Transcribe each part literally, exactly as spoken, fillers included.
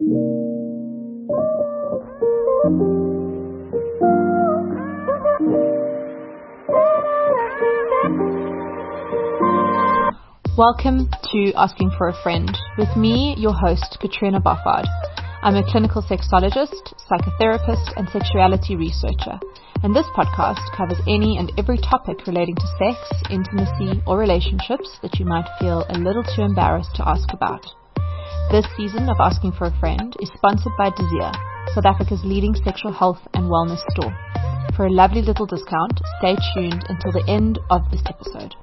Welcome to Asking for a Friend, with me, your host, Katrina Boffard. I'm a clinical sexologist, psychotherapist, and sexuality researcher, and this podcast covers any and every topic relating to sex, intimacy, or relationships that you might feel a little too embarrassed to ask about. This season of Asking for a Friend is sponsored by Desire, South Africa's leading sexual health and wellness store. For a lovely little discount, stay tuned until the end of this episode.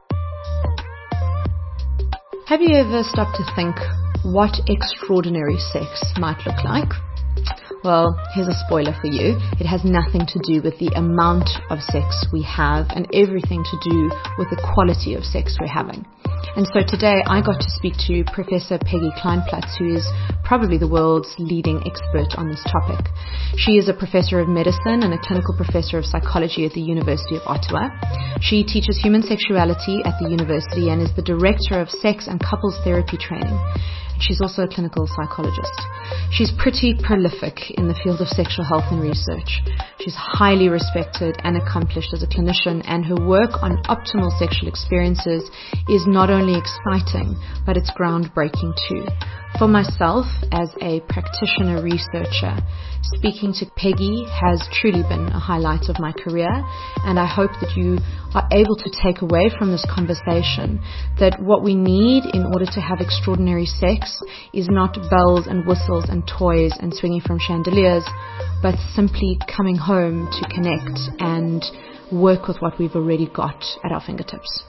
Have you ever stopped to think what extraordinary sex might look like? Well, here's a spoiler for you. It has nothing to do with the amount of sex we have and everything to do with the quality of sex we're having. And so today I got to speak to Professor Peggy Kleinplatz, who is probably the world's leading expert on this topic. She is a professor of medicine and a clinical professor of psychology at the University of Ottawa. She teaches human sexuality at the university and is the director of sex and couples therapy training. She's also a clinical psychologist. She's pretty prolific in the field of sexual health and research. She's highly respected and accomplished as a clinician, and her work on optimal sexual experiences is not only exciting, but it's groundbreaking too. For myself, as a practitioner researcher, speaking to Peggy has truly been a highlight of my career, and I hope that you are able to take away from this conversation that what we need in order to have extraordinary sex is not bells and whistles and toys and swinging from chandeliers, but simply coming home to connect and work with what we've already got at our fingertips.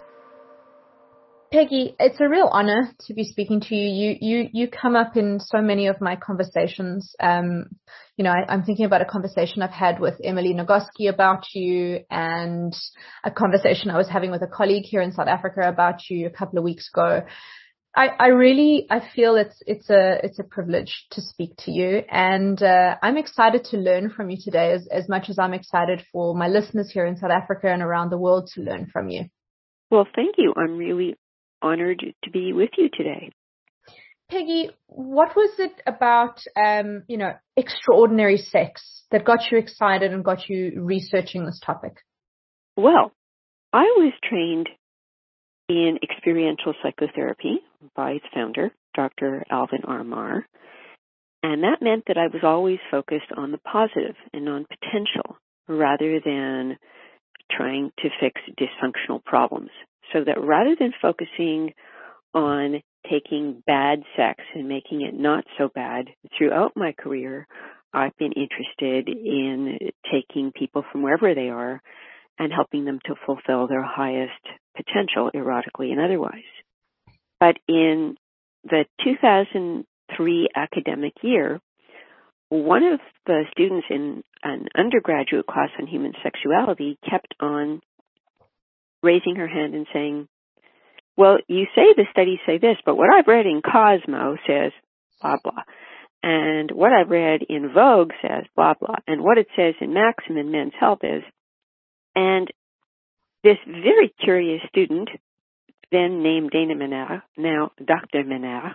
Peggy, it's a real honor to be speaking to you. You you you come up in so many of my conversations. Um, you know, I, I'm thinking about a conversation I've had with Emily Nagoski about you, and a conversation I was having with a colleague here in South Africa about you a couple of weeks ago. I, I really I feel it's it's a it's a privilege to speak to you, and uh, I'm excited to learn from you today as as much as I'm excited for my listeners here in South Africa and around the world to learn from you. Well, thank you. I'm really honored to be with you today. Peggy, what was it about, um, you know, extraordinary sex that got you excited and got you researching this topic? Well, I was trained in experiential psychotherapy by its founder, Doctor Alvin R. Marr, and that meant that I was always focused on the positive and on potential rather than trying to fix dysfunctional problems. So that rather than focusing on taking bad sex and making it not so bad, throughout my career, I've been interested in taking people from wherever they are and helping them to fulfill their highest potential, erotically and otherwise. But in the two thousand three academic year, one of the students in an undergraduate class on human sexuality kept on raising her hand and saying, well, you say the studies say this, but what I've read in Cosmo says blah, blah. And what I've read in Vogue says blah, blah. And what it says in Maxim in Men's Health is. And this very curious student, then named Dana Menard, now Doctor Menard,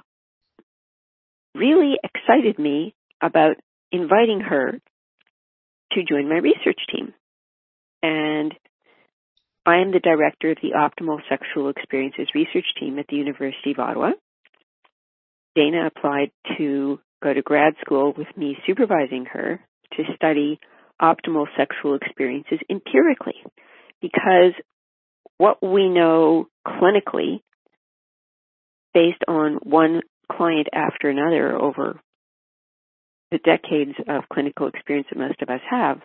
really excited me about inviting her to join my research team. And I am the director of the Optimal Sexual Experiences Research Team at the University of Ottawa. Dana applied to go to grad school with me supervising her to study optimal sexual experiences empirically, because what we know clinically, based on one client after another over the decades of clinical experience that most of us have,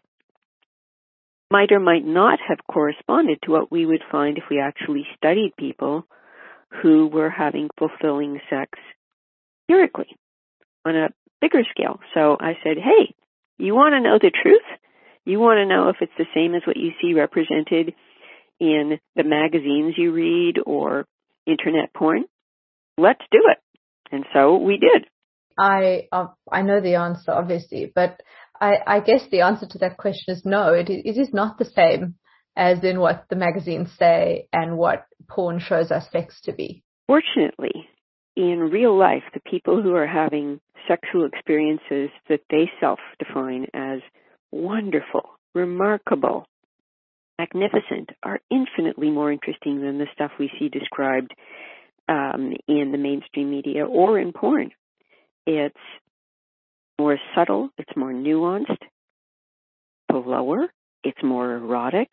might or might not have corresponded to what we would find if we actually studied people who were having fulfilling sex empirically on a bigger scale. So I said, hey, you want to know the truth? You want to know if it's the same as what you see represented in the magazines you read or internet porn? Let's do it. And so we did. I uh, I know the answer, obviously, but I, I guess the answer to that question is no. It, it is not the same as in what the magazines say and what porn shows us sex to be. Fortunately, in real life, the people who are having sexual experiences that they self-define as wonderful, remarkable, magnificent are infinitely more interesting than the stuff we see described um, in the mainstream media or in porn. It's more subtle, it's more nuanced, slower, it's more erotic.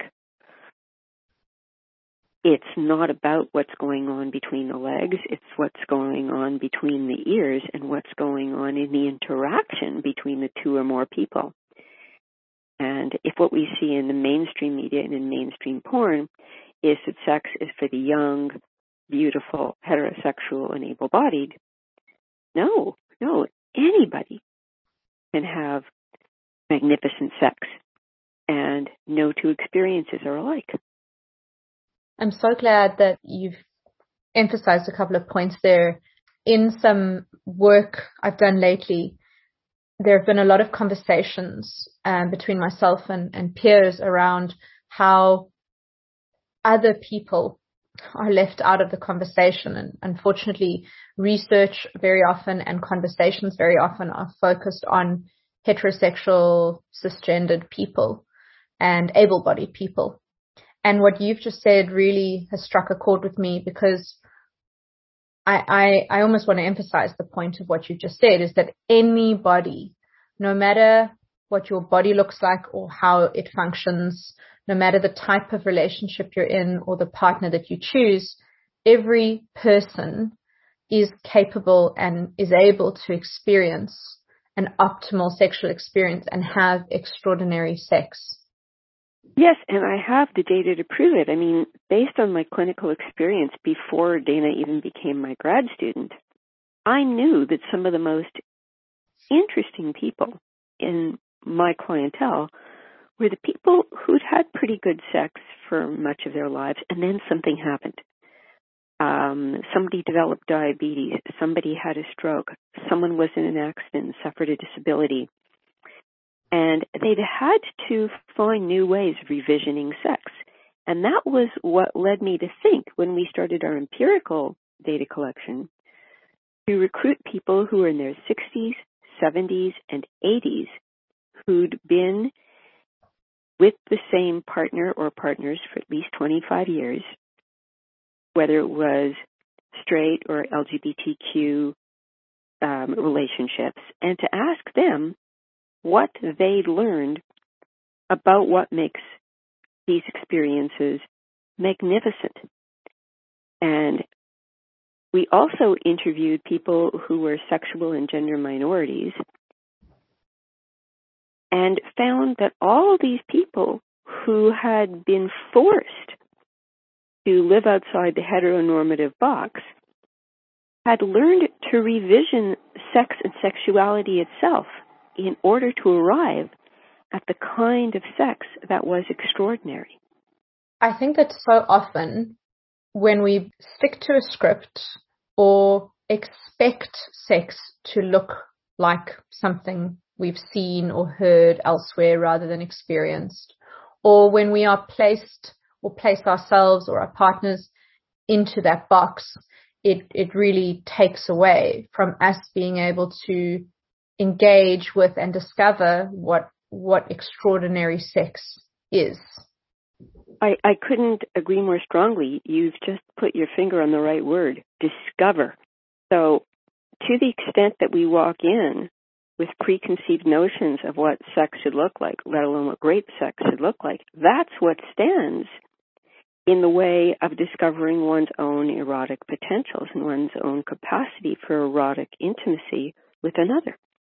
It's not about what's going on between the legs, it's what's going on between the ears and what's going on in the interaction between the two or more people. And if what we see in the mainstream media and in mainstream porn is that sex is for the young, beautiful, heterosexual, and able-bodied, no, no, anybody can have magnificent sex, and no two experiences are alike. I'm so glad that you've emphasized a couple of points there. In some work I've done lately, there have been a lot of conversations um, between myself and, and peers around how other people are left out of the conversation. And unfortunately, research very often and conversations very often are focused on heterosexual, cisgendered people and able-bodied people. And what you've just said really has struck a chord with me, because I, I, I almost want to emphasize the point of what you just said, is that anybody, no matter what your body looks like or how it functions, no matter the type of relationship you're in or the partner that you choose, every person is capable and is able to experience an optimal sexual experience and have extraordinary sex. Yes, and I have the data to prove it. I mean, based on my clinical experience before Dana even became my grad student, I knew that some of the most interesting people in my clientele were the people who'd had pretty good sex for much of their lives, and then something happened. Um, somebody developed diabetes, somebody had a stroke, someone was in an accident and suffered a disability. And they'd had to find new ways of revisioning sex. And that was what led me to think, when we started our empirical data collection, to recruit people who were in their sixties, seventies, and eighties who'd been with the same partner or partners for at least twenty-five years, whether it was straight or L G B T Q um, relationships, and to ask them what they learned about what makes these experiences magnificent. And we also interviewed people who were sexual and gender minorities and found that all of these people who had been forced to live outside the heteronormative box had learned to revision sex and sexuality itself in order to arrive at the kind of sex that was extraordinary. I think that so often when we stick to a script or expect sex to look like something we've seen or heard elsewhere rather than experienced, or when we are placed or place ourselves or our partners into that box, it, it really takes away from us being able to engage with and discover what what extraordinary sex is. I, I couldn't agree more strongly. You've just put your finger on the right word, discover. So to the extent that we walk in with preconceived notions of what sex should look like, let alone what great sex should look like, that's what stands in the way of discovering one's own erotic potentials and one's own capacity for erotic intimacy with another.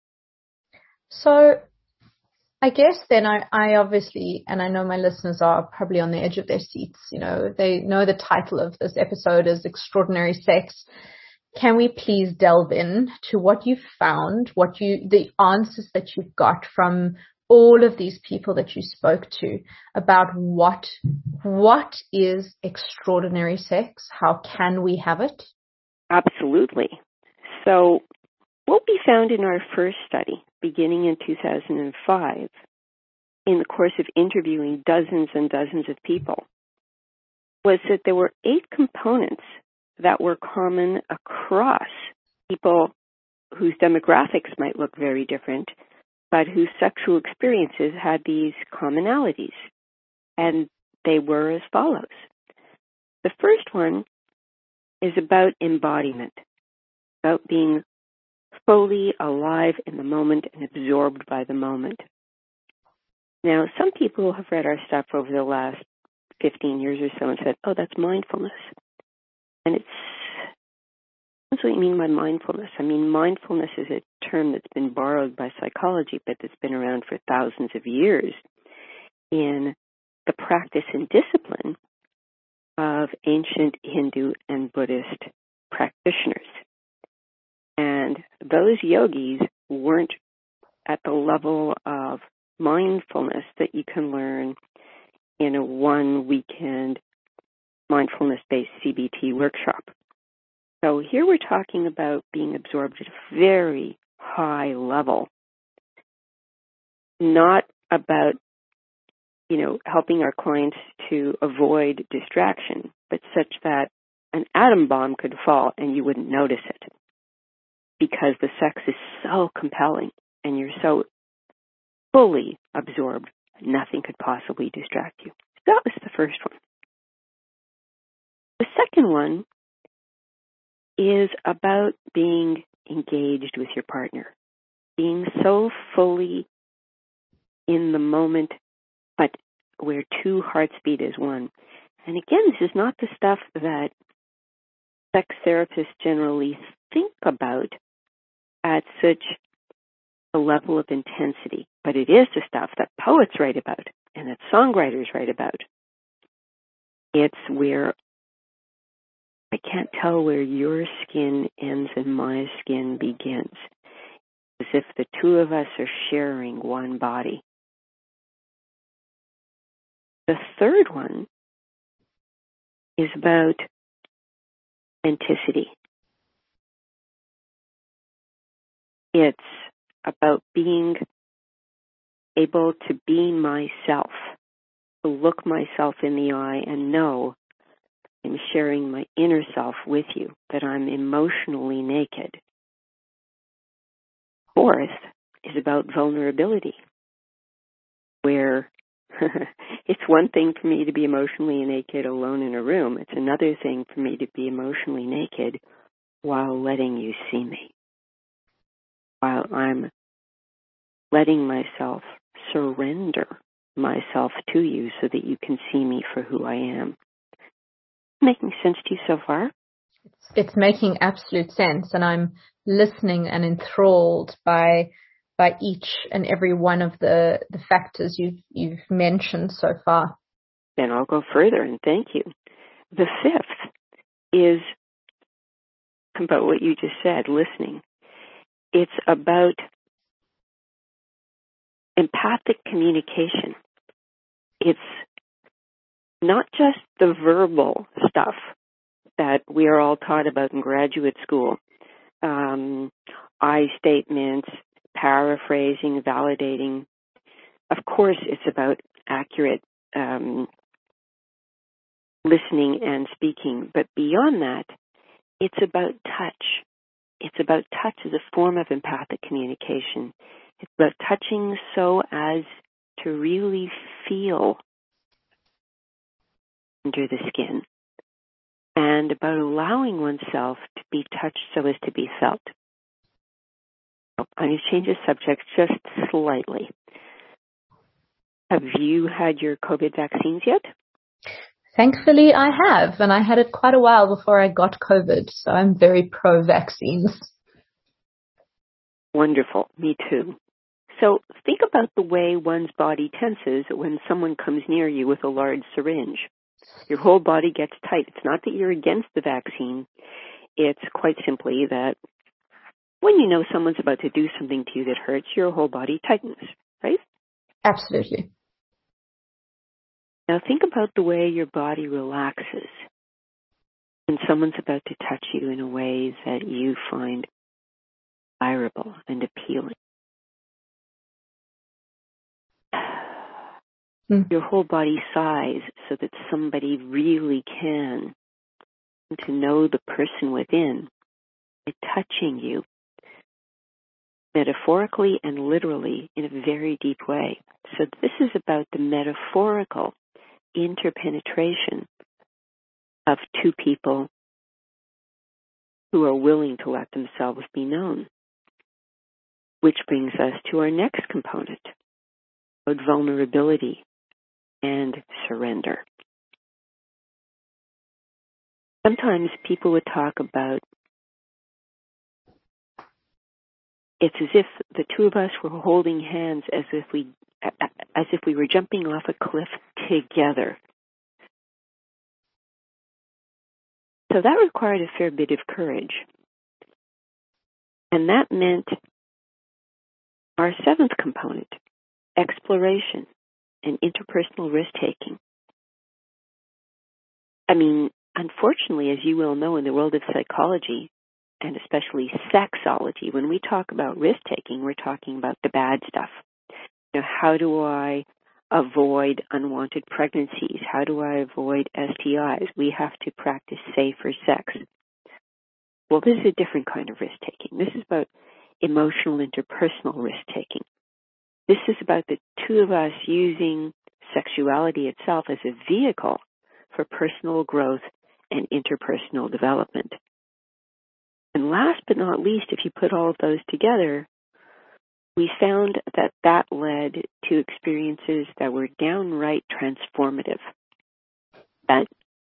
So I guess then I, I obviously, and I know my listeners are probably on the edge of their seats, you know, they know the title of this episode is Extraordinary Sex. Can we please delve in to what you've found, what you, the answers that you've got from all of these people that you spoke to about what, what is extraordinary sex? How can we have it? Absolutely. So what we found in our first study, beginning in two thousand five, in the course of interviewing dozens and dozens of people, was that there were eight components that were common across people whose demographics might look very different, but whose sexual experiences had these commonalities. And they were as follows. The first one is about embodiment, about being fully alive in the moment and absorbed by the moment. Now, some people have read our stuff over the last fifteen years or so and said, oh, that's mindfulness. And it's, that's what you mean by mindfulness. I mean, mindfulness is a term that's been borrowed by psychology, but that's been around for thousands of years in the practice and discipline of ancient Hindu and Buddhist practitioners. And those yogis weren't at the level of mindfulness that you can learn in a one weekend mindfulness-based C B T workshop. So here we're talking about being absorbed at a very high level, not about, you know, helping our clients to avoid distraction, but such that an atom bomb could fall and you wouldn't notice it because the sex is so compelling and you're so fully absorbed, nothing could possibly distract you. So that was the first one. The second one is about being engaged with your partner, being so fully in the moment, but where two hearts beat as one. And again, this is not the stuff that sex therapists generally think about at such a level of intensity, but it is the stuff that poets write about and that songwriters write about. It's where I can't tell where your skin ends and my skin begins, as if the two of us are sharing one body. The third one is about authenticity. It's about being able to be myself, to look myself in the eye and know I'm sharing my inner self with you, that I'm emotionally naked. Fourth is about vulnerability, where it's one thing for me to be emotionally naked alone in a room. It's another thing for me to be emotionally naked while letting you see me, while I'm letting myself surrender myself to you so that you can see me for who I am. Making sense to you so far? It's, it's making absolute sense, and I'm listening and enthralled by by each and every one of the, the factors you've you've mentioned so far. Then I'll go further, and thank you. The fifth is about what you just said, listening. It's about empathic communication. It's not just the verbal stuff that we are all taught about in graduate school, um, I statements, paraphrasing, validating. Of course, it's about accurate um, listening and speaking, but beyond that, it's about touch. It's about touch as a form of empathic communication. It's about touching so as to really feel under the skin, and about allowing oneself to be touched so as to be felt. I'm going to change the subject just slightly. Have you had your COVID vaccines yet? Thankfully, I have, and I had it quite a while before I got COVID, so I'm very pro-vaccines. Wonderful. Me too. So think about the way one's body tenses when someone comes near you with a large syringe. Your whole body gets tight. It's not that you're against the vaccine. It's quite simply that when you know someone's about to do something to you that hurts, your whole body tightens, right? Absolutely. Now think about the way your body relaxes when someone's about to touch you in a way that you find desirable and appealing. Your whole body sighs so that somebody really can, to know the person within by touching you, metaphorically and literally in a very deep way. So this is about the metaphorical interpenetration of two people who are willing to let themselves be known. Which brings us to our next component, about vulnerability and surrender. Sometimes people would talk about it's as if the two of us were holding hands as if we as if we were jumping off a cliff together. So that required a fair bit of courage. And that meant our seventh component, exploration and interpersonal risk-taking. I mean, unfortunately, as you well know, in the world of psychology, and especially sexology, when we talk about risk-taking, we're talking about the bad stuff. You know, how do I avoid unwanted pregnancies? How do I avoid S T Is? We have to practice safer sex. Well, this is a different kind of risk-taking. This is about emotional interpersonal risk-taking. This is about the two of us using sexuality itself as a vehicle for personal growth and interpersonal development. And last but not least, if you put all of those together, we found that that led to experiences that were downright transformative, that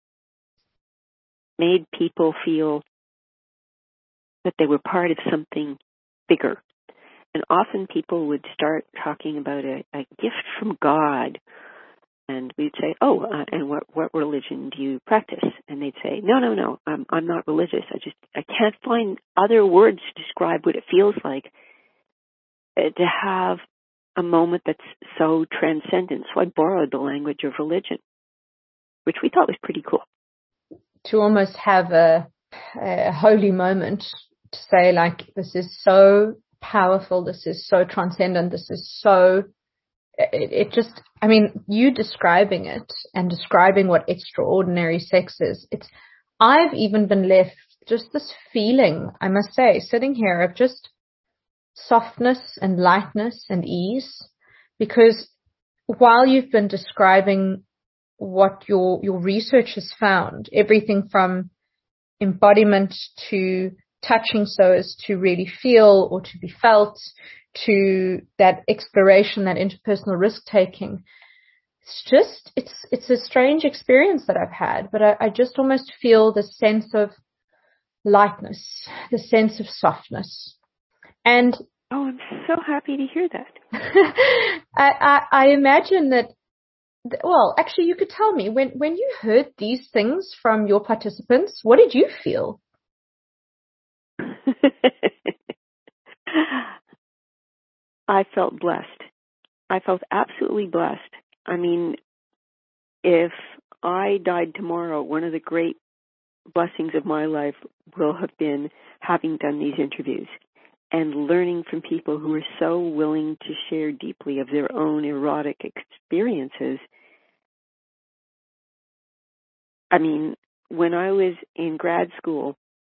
made people feel that they were part of something bigger. And often people would start talking about a, a gift from God, and we'd say, oh, uh, and what, what religion do you practice? And they'd say, no, no, no, I'm, I'm not religious. I just, I can't find other words to describe what it feels like to have a moment that's so transcendent. So I borrowed the language of religion, which we thought was pretty cool. To almost have a, a holy moment to say, like, this is so powerful, this is so transcendent, this is so, it, it just, I mean, you describing it and describing what extraordinary sex is, it's, I've even been left just this feeling, I must say, sitting here of just softness and lightness and ease, because while you've been describing what your your research has found, everything from embodiment to touching so as to really feel or to be felt, to that exploration, that interpersonal risk-taking, it's just, it's it's a strange experience that I've had, but I, I just almost feel the sense of lightness, the sense of softness. And oh, I'm so happy to hear that. I, I, I imagine that, well, actually, you could tell me, when, when you heard these things from your participants, what did you feel? I felt blessed. I felt absolutely blessed. I mean, if I died tomorrow, one of the great blessings of my life will have been having done these interviews and learning from people who are so willing to share deeply of their own erotic experiences. I mean, when I was in grad school,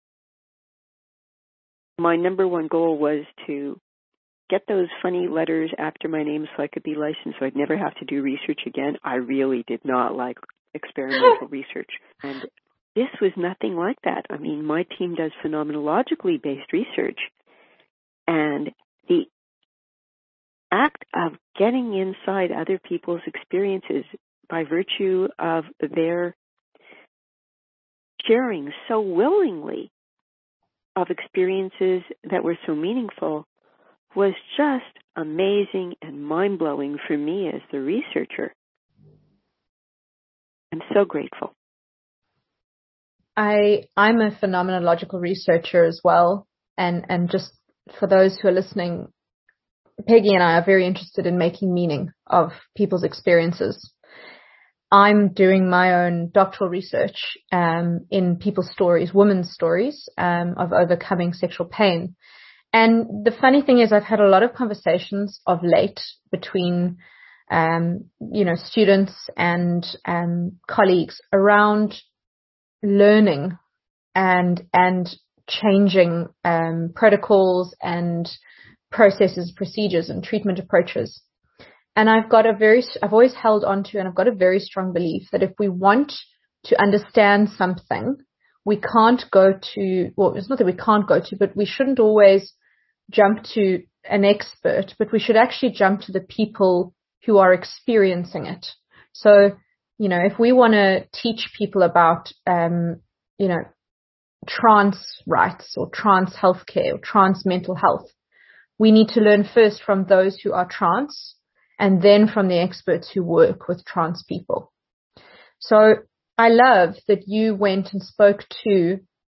my number one goal was to get those funny letters after my name so I could be licensed so I'd never have to do research again. I really did not like experimental research. And this was nothing like that. I mean, my team does phenomenologically based research. And the act of getting inside other people's experiences by virtue of their sharing so willingly of experiences that were so meaningful was just amazing and mind-blowing for me as the researcher. I'm so grateful. I, I'm a phenomenological researcher as well, and, and just for those who are listening, Peggy and I are very interested in making meaning of people's experiences. I'm doing my own doctoral research um, in people's stories, women's stories um, of overcoming sexual pain. And the funny thing is, I've had a lot of conversations of late between, um, you know, students and um, colleagues around learning and and changing um, protocols and processes, procedures, and treatment approaches. And I've got a very, I've always held on to, and I've got a very strong belief that if we want to understand something, we can't go to, well, it's not that we can't go to, but we shouldn't always jump to an expert, but we should actually jump to the people who are experiencing it. So, you know, if we want to teach people about, um, you know, trans rights or trans healthcare or trans mental health, we need to learn first from those who are trans and then from the experts who work with trans people. So I love that you went and spoke to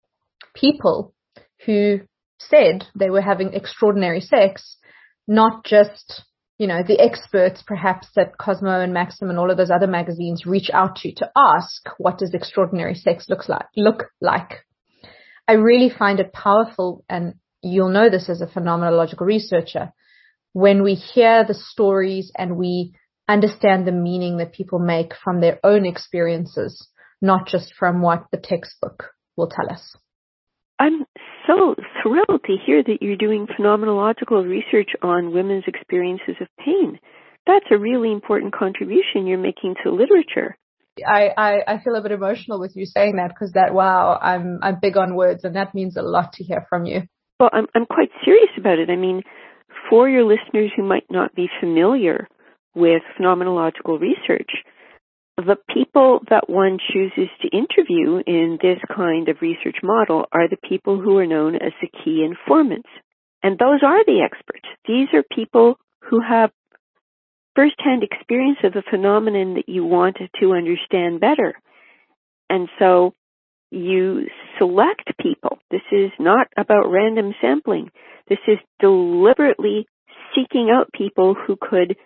people who said they were having extraordinary sex, not just, you know, the experts perhaps that Cosmo and Maxim and all of those other magazines reach out to to ask, what does extraordinary sex looks like, look like? I really find it powerful, and you'll know this as a phenomenological researcher, when we hear the stories and we understand the meaning that people make from their own experiences, not just from what the textbook will tell us. I'm so thrilled to hear that you're doing phenomenological research on women's experiences of pain. That's a really important contribution you're making to literature. I, I, I feel a bit emotional with you saying that, because that, wow, I'm, I'm big on words, and that means a lot to hear from you. Well, I'm, I'm quite serious about it. I mean, for your listeners who might not be familiar with phenomenological research, the people that one chooses to interview in this kind of research model are the people who are known as the key informants. And those are the experts. These are people who have firsthand experience of the phenomenon that you want to understand better. And so you select people. This is not about random sampling. This is deliberately seeking out people who could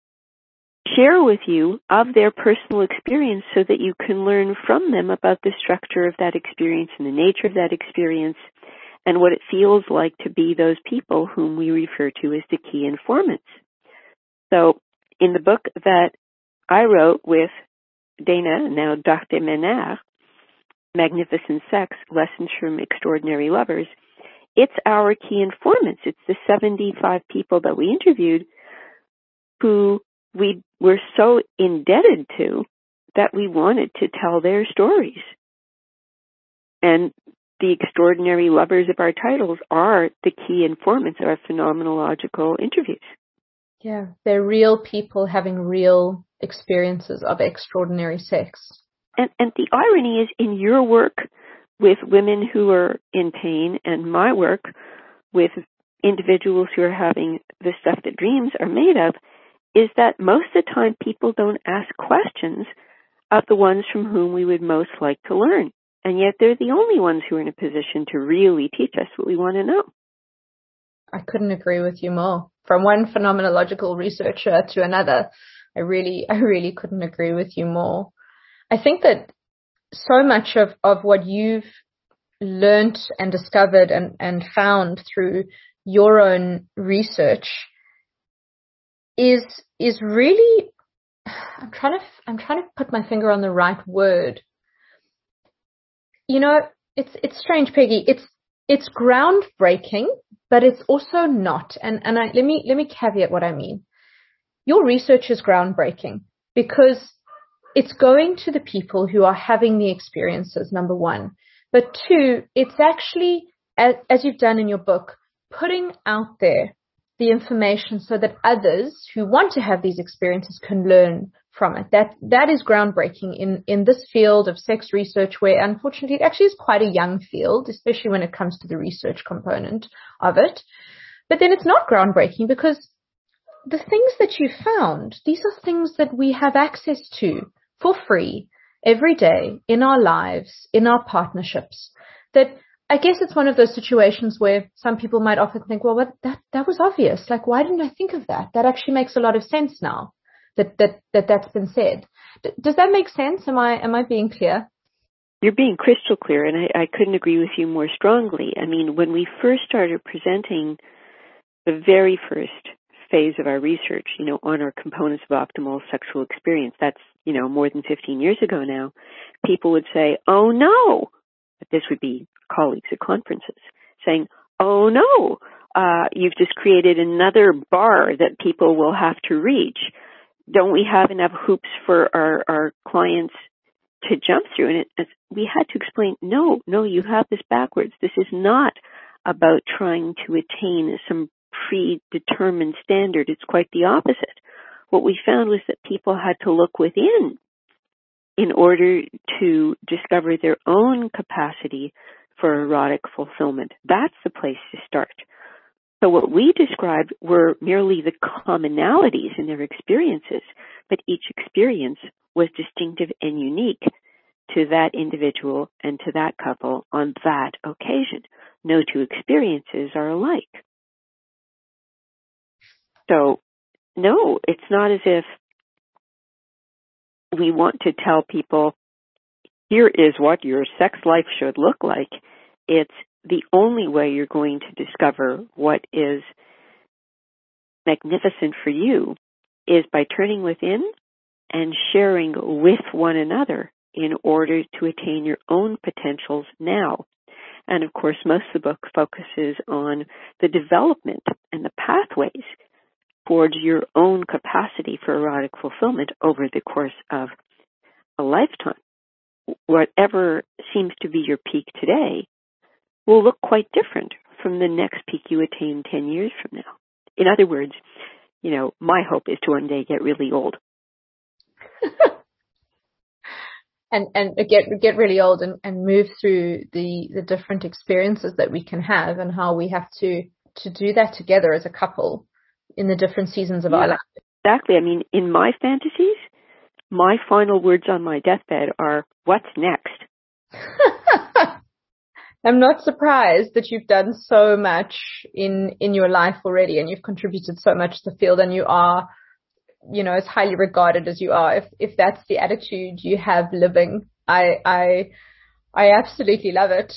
share with you of their personal experience so that you can learn from them about the structure of that experience and the nature of that experience and what it feels like to be those people whom we refer to as the key informants. So in the book that I wrote with Dana, now Doctor Menard, Magnificent Sex, Lessons from Extraordinary Lovers, it's our key informants. It's the seventy-five people that we interviewed who we were so indebted to that we wanted to tell their stories. And the extraordinary lovers of our titles are the key informants of our phenomenological interviews. Yeah, they're real people having real experiences of extraordinary sex. And, and the irony is, in your work with women who are in pain and my work with individuals who are having the stuff that dreams are made of, is that most of the time people don't ask questions of the ones from whom we would most like to learn. And yet they're the only ones who are in a position to really teach us what we want to know. I couldn't agree with you more. From one phenomenological researcher to another, I really, I really couldn't agree with you more. I think that so much of, of what you've learnt and discovered and, and found through your own research is is really, I'm trying to I'm trying to put my finger on the right word. You know, it's it's strange, Peggy. It's it's groundbreaking, but it's also not. And and I, let me let me caveat what I mean. Your research is groundbreaking because it's going to the people who are having the experiences, number one. But two, it's actually, as, as you've done in your book, putting out there the information so that others who want to have these experiences can learn from it. That that is groundbreaking in, in this field of sex research, where unfortunately it actually is quite a young field, especially when it comes to the research component of it. But then it's not groundbreaking because the things that you found, these are things that we have access to for free every day in our lives, in our partnerships, that I guess it's one of those situations where some people might often think, well, what, that, that was obvious. Like, why didn't I think of that? That actually makes a lot of sense now that, that, that that's been said. D- does that make sense? Am I, am I being clear? You're being crystal clear, and I, I couldn't agree with you more strongly. I mean, when we first started presenting the very first phase of our research, you know, on our components of optimal sexual experience, that's, you know, more than fifteen years ago now, people would say, oh no, but this would be colleagues at conferences saying, oh no, uh, you've just created another bar that people will have to reach. Don't we have enough hoops for our, our clients to jump through? And it, it, we had to explain, no, no, you have this backwards. This is not about trying to attain some predetermined standard. It's quite the opposite. What we found was that people had to look within in order to discover their own capacity for erotic fulfillment. That's the place to start. So what we described were merely the commonalities in their experiences, but each experience was distinctive and unique to that individual and to that couple on that occasion. No two experiences are alike. So, no, it's not as if we want to tell people, here is what your sex life should look like. It's the only way you're going to discover what is magnificent for you is by turning within and sharing with one another in order to attain your own potentials now. And of course, most of the book focuses on the development and the pathways towards your own capacity for erotic fulfillment over the course of a lifetime. Whatever seems to be your peak today will look quite different from the next peak you attain ten years from now. In other words, you know, my hope is to one day get really old. and and get get really old and, and move through the, the different experiences that we can have, and how we have to, to do that together as a couple in the different seasons of yeah, our life. Exactly. I mean, in my fantasies, my final words on my deathbed are, what's next? I'm not surprised that you've done so much in, in your life already, and you've contributed so much to the field, and you are, you know, as highly regarded as you are. If, if that's the attitude you have living, I, I, I absolutely love it.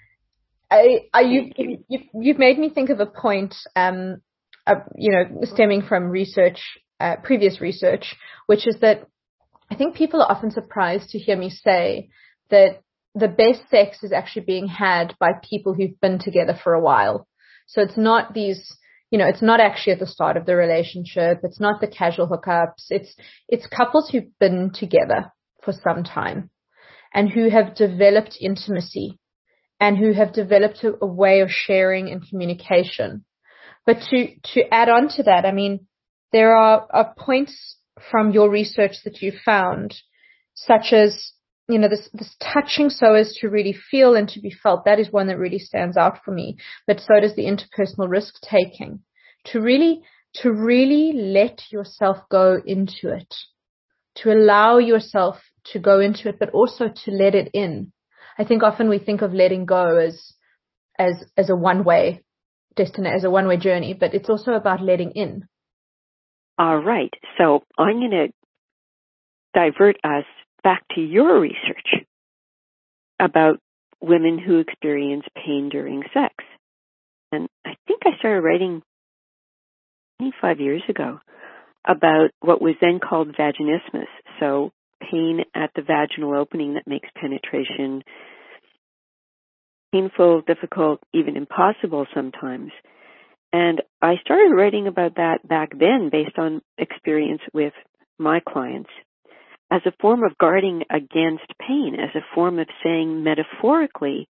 I, I, you, you've, you've made me think of a point, um, uh, you know, stemming from research, uh, previous research, which is that I think people are often surprised to hear me say that the best sex is actually being had by people who've been together for a while. So it's not these, you know, it's not actually at the start of the relationship. It's not the casual hookups. It's, it's couples who've been together for some time and who have developed intimacy and who have developed a, a way of sharing and communication. But to, to add on to that, I mean, there are, are points from your research that you found, such as, you know, this, this touching so as to really feel and to be felt. That is one that really stands out for me. But so does the interpersonal risk taking. To really, to really let yourself go into it. To allow yourself to go into it, but also to let it in. I think often we think of letting go as, as, as a one-way destination, as a one-way journey, but it's also about letting in. All right. So I'm going to divert us back to your research about women who experience pain during sex. And I think I started writing twenty-five years ago about what was then called vaginismus. So pain at the vaginal opening that makes penetration painful, difficult, even impossible sometimes. And I started writing about that back then based on experience with my clients as a form of guarding against pain, as a form of saying metaphorically,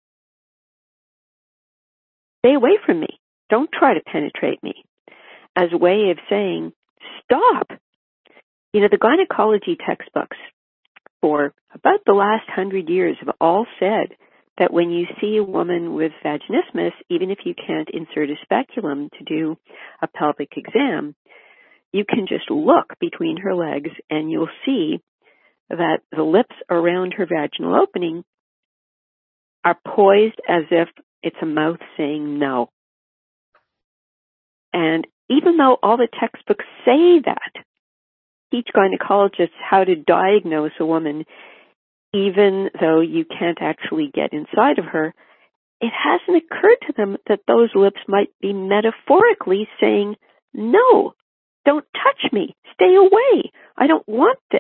stay away from me. Don't try to penetrate me. As a way of saying, stop. You know, the gynecology textbooks for about the last hundred years have all said that when you see a woman with vaginismus, even if you can't insert a speculum to do a pelvic exam, you can just look between her legs and you'll see that the lips around her vaginal opening are poised as if it's a mouth saying no. And even though all the textbooks say that, teach gynecologists how to diagnose a woman, even though you can't actually get inside of her, it hasn't occurred to them that those lips might be metaphorically saying, no, don't touch me, stay away, I don't want this.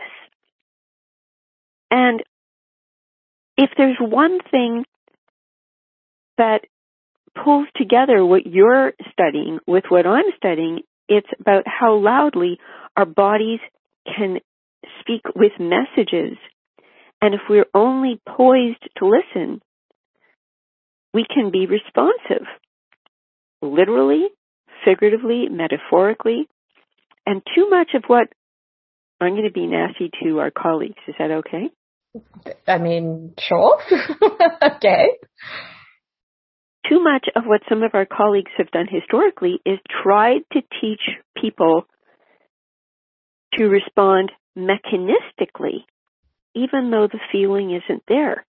And if there's one thing that pulls together what you're studying with what I'm studying. It's about how loudly our bodies can speak with messages. And if we're only poised to listen, we can be responsive, literally, figuratively, metaphorically. And too much of what, I'm going to be nasty to our colleagues. Is that okay? I mean, sure. Okay. Too much of what some of our colleagues have done historically is tried to teach people to respond mechanistically, even though the feeling isn't there.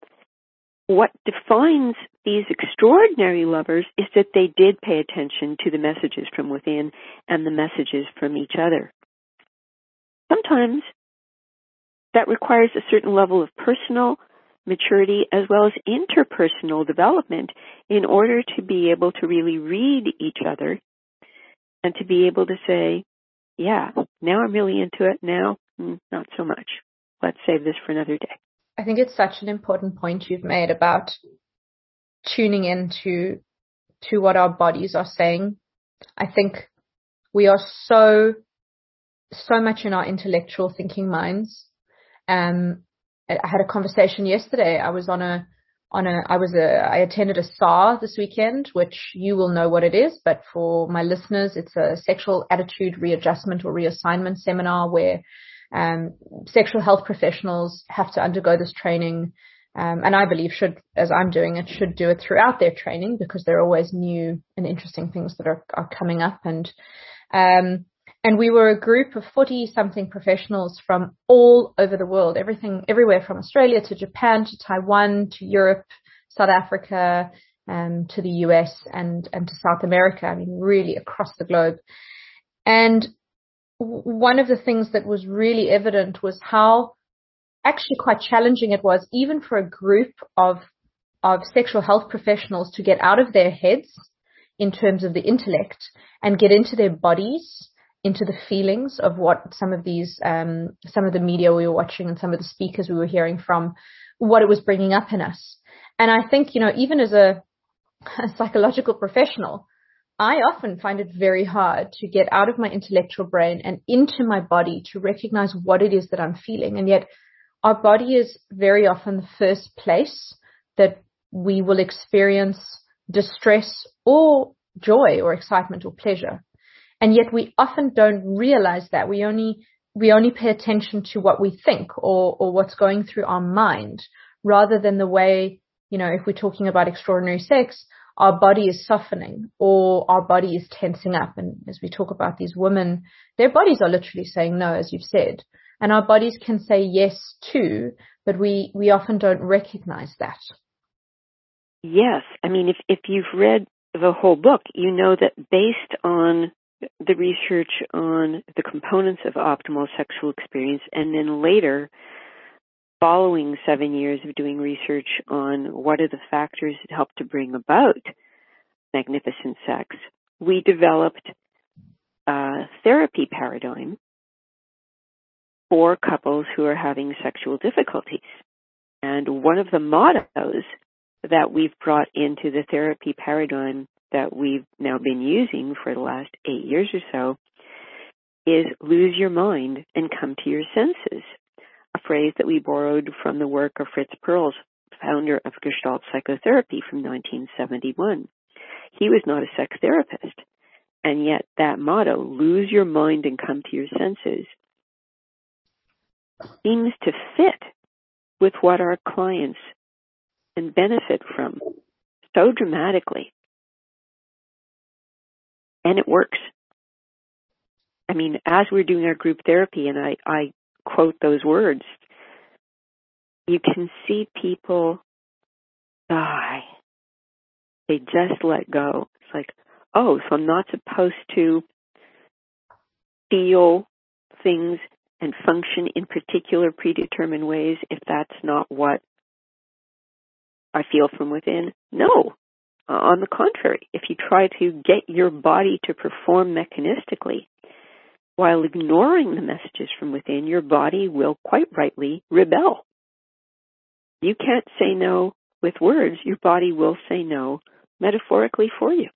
What defines these extraordinary lovers is that they did pay attention to the messages from within and the messages from each other. Sometimes that requires a certain level of personal maturity as well as interpersonal development in order to be able to really read each other and to be able to say, yeah, now I'm really into it. Now, not so much. Let's save this for another day. I think it's such an important point you've made about tuning into to what our bodies are saying. I think we are so, so much in our intellectual thinking minds. Um, I had a conversation yesterday. I was on a, on a, I was a, I attended a S A R this weekend, which you will know what it is, but for my listeners, it's a sexual attitude readjustment or reassignment seminar where um, sexual health professionals have to undergo this training. Um, and I believe should, as I'm doing it, should do it throughout their training because there are always new and interesting things that are, are coming up. And, um, And we were a group of forty-something professionals from all over the world, everything, everywhere from Australia to Japan to Taiwan to Europe, South Africa, um, to the U S and, and to South America. I mean, really across the globe. And w- one of the things that was really evident was how actually quite challenging it was, even for a group of, of sexual health professionals to get out of their heads in terms of the intellect and get into their bodies, into the feelings of what some of these, um, some of the media we were watching and some of the speakers we were hearing from, what it was bringing up in us. And I think, you know, even as a, a psychological professional, I often find it very hard to get out of my intellectual brain and into my body to recognize what it is that I'm feeling. And yet our body is very often the first place that we will experience distress or joy or excitement or pleasure. And yet we often don't realize that. We only, we only pay attention to what we think or, or what's going through our mind rather than the way, you know, if we're talking about extraordinary sex, our body is softening or our body is tensing up. And as we talk about these women, their bodies are literally saying no, as you've said. And our bodies can say yes too, but we, we often don't recognize that. Yes. I mean, if, if you've read the whole book, you know that based on the research on the components of optimal sexual experience, and then later, following seven years of doing research on what are the factors that help to bring about magnificent sex, we developed a therapy paradigm for couples who are having sexual difficulties. And one of the mottos that we've brought into the therapy paradigm that we've now been using for the last eight years or so is lose your mind and come to your senses, a phrase that we borrowed from the work of Fritz Perls, founder of Gestalt psychotherapy from nineteen seventy-one. He was not a sex therapist, and yet that motto, lose your mind and come to your senses, seems to fit with what our clients can benefit from so dramatically. And it works. I mean, as we're doing our group therapy, and I, I quote those words, you can see people die. They just let go. It's like, oh, so I'm not supposed to feel things and function in particular predetermined ways if that's not what I feel from within? No. Uh, on the contrary, if you try to get your body to perform mechanistically while ignoring the messages from within, your body will quite rightly rebel. You can't say no with words. Your body will say no metaphorically for you.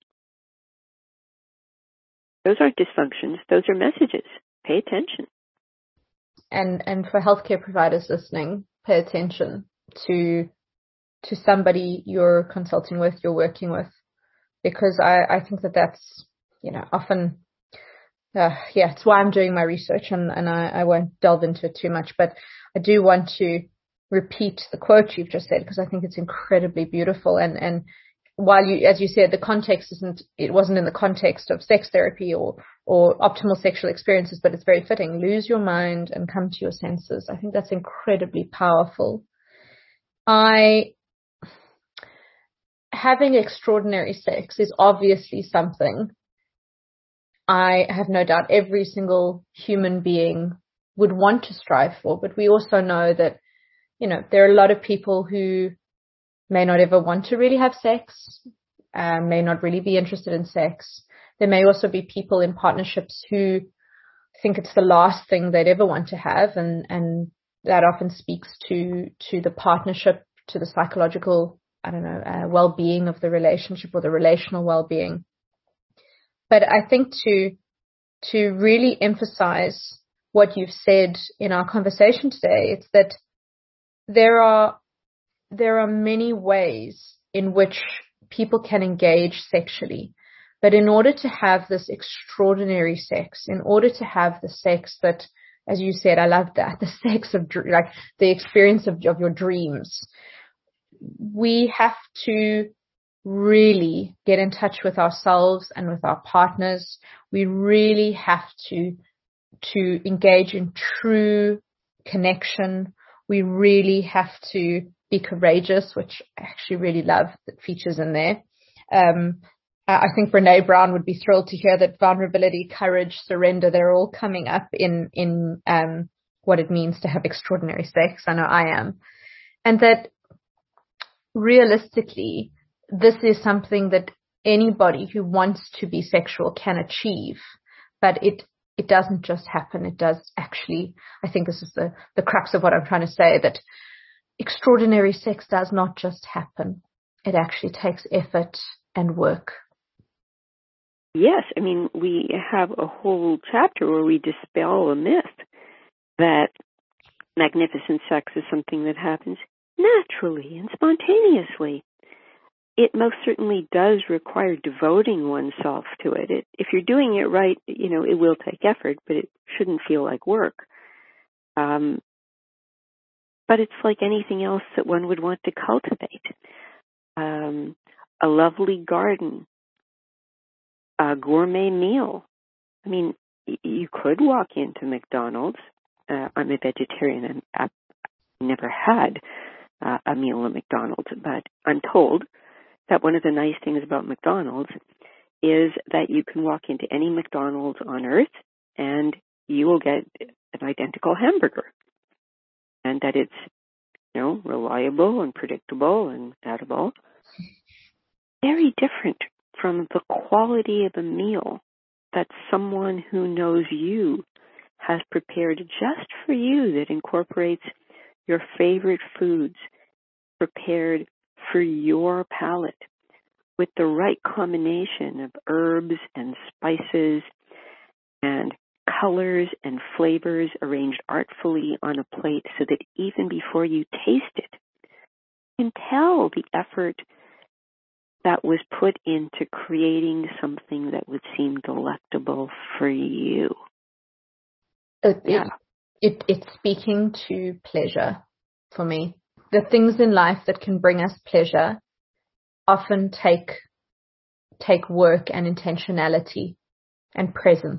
Those aren't dysfunctions. Those are messages. Pay attention. And and for healthcare providers listening, pay attention to to somebody you're consulting with, you're working with, because I, I think that that's, you know, often, uh, yeah, it's why I'm doing my research, and, and I, I won't delve into it too much, but I do want to repeat the quote you've just said, because I think it's incredibly beautiful. And, and while you, as you said, the context isn't, it wasn't in the context of sex therapy or, or optimal sexual experiences, but it's very fitting. Lose your mind and come to your senses. I think that's incredibly powerful. I, having extraordinary sex is obviously something I have no doubt every single human being would want to strive for, but we also know that, you know, there are a lot of people who may not ever want to really have sex, um, may not really be interested in sex. There may also be people in partnerships who think it's the last thing they'd ever want to have, and, and that often speaks to, to the partnership, to the psychological, I don't know, uh, well-being of the relationship or the relational well-being. But I think to, to really emphasize what you've said in our conversation today, it's that there are, there are many ways in which people can engage sexually. But in order to have this extraordinary sex, in order to have the sex that, as you said, I love that, the sex of, like the experience of, of your dreams, we have to really get in touch with ourselves and with our partners. We really have to, to engage in true connection. We really have to be courageous, which I actually really love that features in there. Um, I think Brene Brown would be thrilled to hear that vulnerability, courage, surrender, they're all coming up in, in, um, what it means to have extraordinary sex. I know I am. And that realistically, this is something that anybody who wants to be sexual can achieve, but it, it doesn't just happen. It does actually, I think this is the, the crux of what I'm trying to say, that extraordinary sex does not just happen. It actually takes effort and work. Yes, I mean, we have a whole chapter where we dispel a myth that magnificent sex is something that happens naturally and spontaneously. It most certainly does require devoting oneself to it. it. If you're doing it right, you know, it will take effort, but it shouldn't feel like work. Um, but it's like anything else that one would want to cultivate. Um, a lovely garden, a gourmet meal. I mean, y- you could walk into McDonald's. Uh, I'm a vegetarian and I've never had uh, a meal at McDonald's, but I'm told that one of the nice things about McDonald's is that you can walk into any McDonald's on earth and you will get an identical hamburger, and that it's, you know, reliable and predictable and edible. Very different from the quality of a meal that someone who knows you has prepared just for you, that incorporates your favorite foods prepared for your palate with the right combination of herbs and spices and colors and flavors arranged artfully on a plate so that even before you taste it, you can tell the effort that was put into creating something that would seem delectable for you. It, yeah. it, it, it's speaking to pleasure for me. The things in life that can bring us pleasure often take take work and intentionality and presence.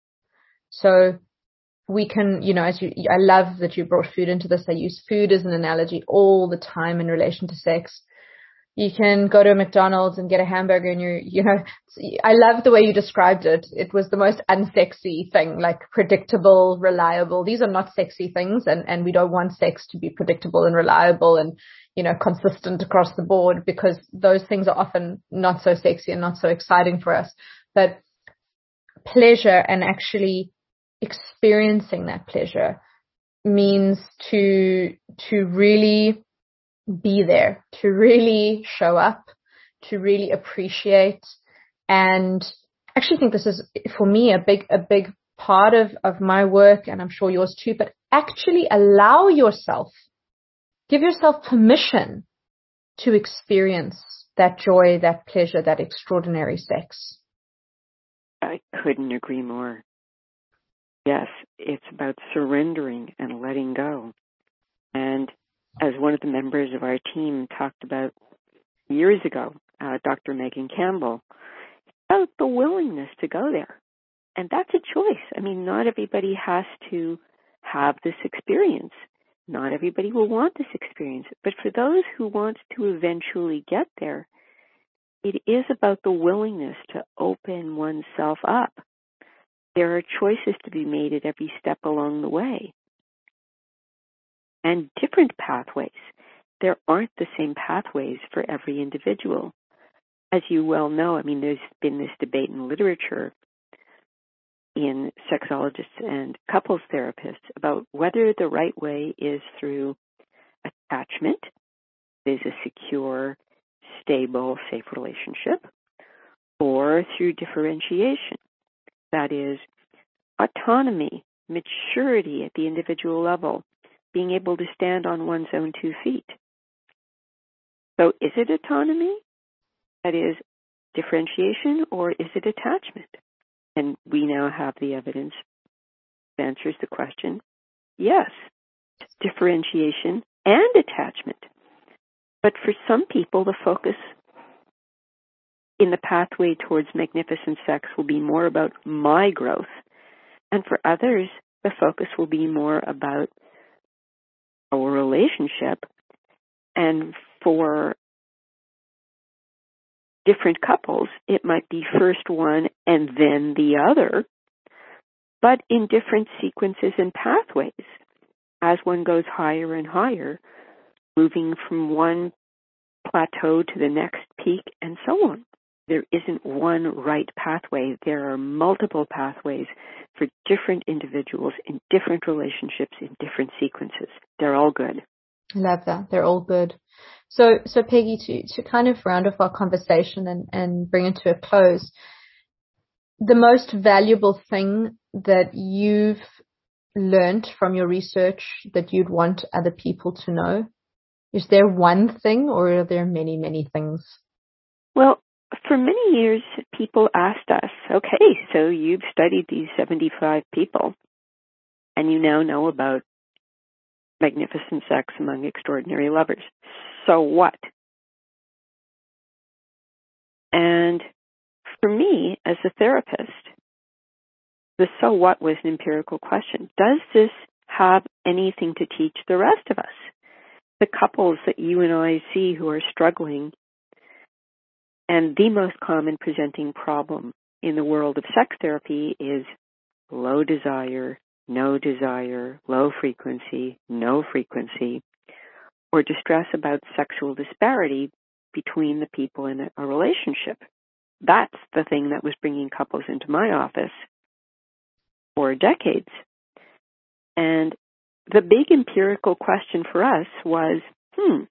So we can, you know, as you, I love that you brought food into this. I use food as an analogy all the time in relation to sex. You can go to a McDonald's and get a hamburger and you're, you know, I love the way you described it. It was the most unsexy thing, like predictable, reliable. These are not sexy things, and, and we don't want sex to be predictable and reliable and, you know, consistent across the board, because those things are often not so sexy and not so exciting for us. But pleasure and actually experiencing that pleasure means to, to really be there, to really show up, to really appreciate, and I actually think this is, for me, a big, a big part of, of my work, and I'm sure yours too, but actually allow yourself, give yourself permission to experience that joy, that pleasure, that extraordinary sex. I couldn't agree more. Yes, it's about surrendering and letting go. And as one of the members of our team talked about years ago, uh, Doctor Megan Campbell, it's about the willingness to go there. And that's a choice. I mean, not everybody has to have this experience. Not everybody will want this experience. But for those who want to eventually get there, it is about the willingness to open oneself up. There are choices to be made at every step along the way. And different pathways. There aren't the same pathways for every individual. As you well know, I mean, there's been this debate in literature in sexologists and couples therapists about whether the right way is through attachment, is a secure, stable, safe relationship, or through differentiation. That is, autonomy, maturity at the individual level, being able to stand on one's own two feet. So is it autonomy? That is, differentiation, or is it attachment? And we now have the evidence that answers the question, yes, differentiation and attachment. But for some people, the focus in the pathway towards magnificent sex will be more about my growth. And for others, the focus will be more about our relationship. And for different couples, it might be first one and then the other, but in different sequences and pathways as one goes higher and higher, moving from one plateau to the next peak and so on. There isn't one right pathway. There are multiple pathways for different individuals in different relationships in different sequences. They're all good. I love that. They're all good. So, so Peggy, to, to kind of round off our conversation and, and bring it to a close, the most valuable thing that you've learned from your research that you'd want other people to know, is there one thing, or are there many, many things? Well, for many years, people asked us, okay, so you've studied these seventy-five people, and you now know about magnificent sex among extraordinary lovers. So what? And for me, as a therapist, the so what was an empirical question. Does this have anything to teach the rest of us? The couples that you and I see who are struggling, and the most common presenting problem in the world of sex therapy is low desire, no desire, low frequency, no frequency, or distress about sexual disparity between the people in a relationship. That's the thing that was bringing couples into my office for decades. And the big empirical question for us was, hmm,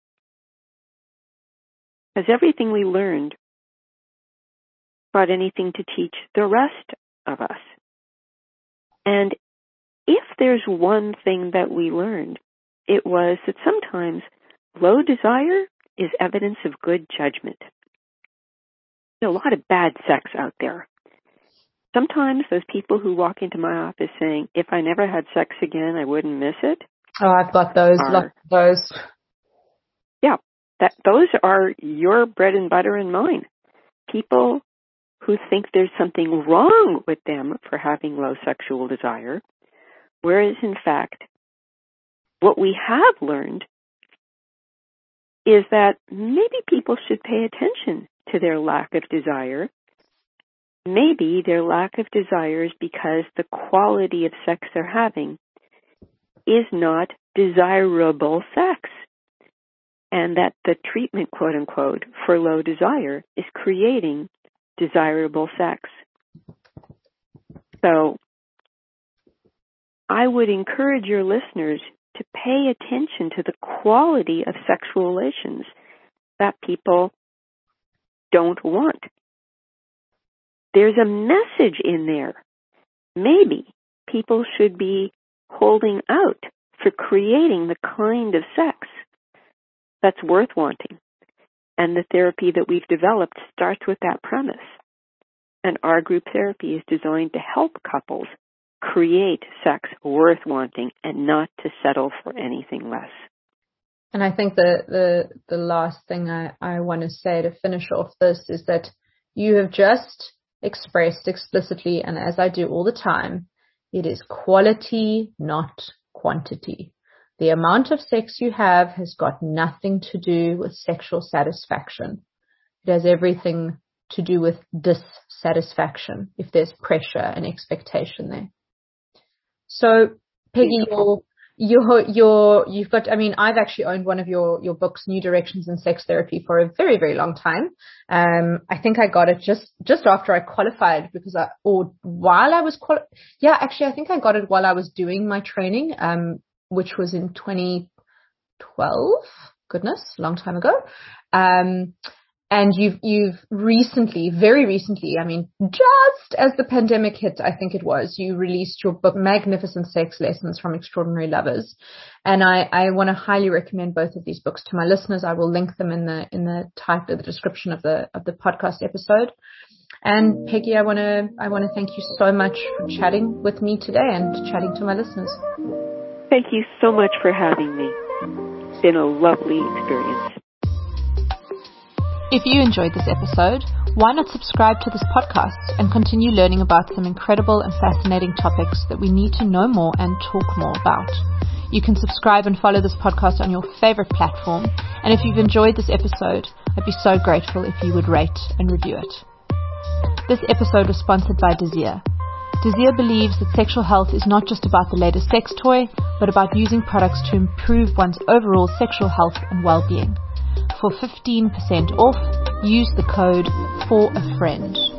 has everything we learned got anything to teach the rest of us? And if there's one thing that we learned, it was that sometimes low desire is evidence of good judgment. There's a lot of bad sex out there. Sometimes those people who walk into my office saying, if I never had sex again, I wouldn't miss it. Oh, I've got those, are, lots of those. Yeah, that those are your bread and butter and mine. People who think there's something wrong with them for having low sexual desire, whereas in fact, what we have learned is that maybe people should pay attention to their lack of desire. Maybe their lack of desire is because the quality of sex they're having is not desirable sex, and that the treatment, quote unquote, for low desire is creating desirable sex. So I would encourage your listeners to pay attention to the quality of sexual relations that people don't want. There's a message in there. Maybe people should be holding out for creating the kind of sex that's worth wanting. And the therapy that we've developed starts with that premise. And our group therapy is designed to help couples create sex worth wanting and not to settle for anything less. And I think the, the, the last thing I, I want to say to finish off this is that you have just expressed explicitly, and as I do all the time, it is quality, not quantity. The amount of sex you have has got nothing to do with sexual satisfaction. It has everything to do with dissatisfaction if there's pressure and expectation there. So, Peggy, your, your, your, you've got, I mean, I've actually owned one of your, your books, New Directions in Sex Therapy, for a very, very long time. Um, I think I got it just, just after I qualified because I, or while I was, quali- yeah, actually, I think I got it while I was doing my training, um, which was in twenty twelve. Goodness, long time ago. Um, And you've, you've recently, very recently, I mean, just as the pandemic hit, I think it was, you released your book, Magnificent Sex Lessons from Extraordinary Lovers. And I, I want to highly recommend both of these books to my listeners. I will link them in the, in the type of the description of the, of the podcast episode. And Peggy, I want to, I want to thank you so much for chatting with me today and chatting to my listeners. Thank you so much for having me. It's been a lovely experience. If you enjoyed this episode, why not subscribe to this podcast and continue learning about some incredible and fascinating topics that we need to know more and talk more about. You can subscribe and follow this podcast on your favorite platform. And if you've enjoyed this episode, I'd be so grateful if you would rate and review it. This episode was sponsored by Desire. Desire believes that sexual health is not just about the latest sex toy, but about using products to improve one's overall sexual health and well-being. For fifteen percent off, use the code FOR A FRIEND.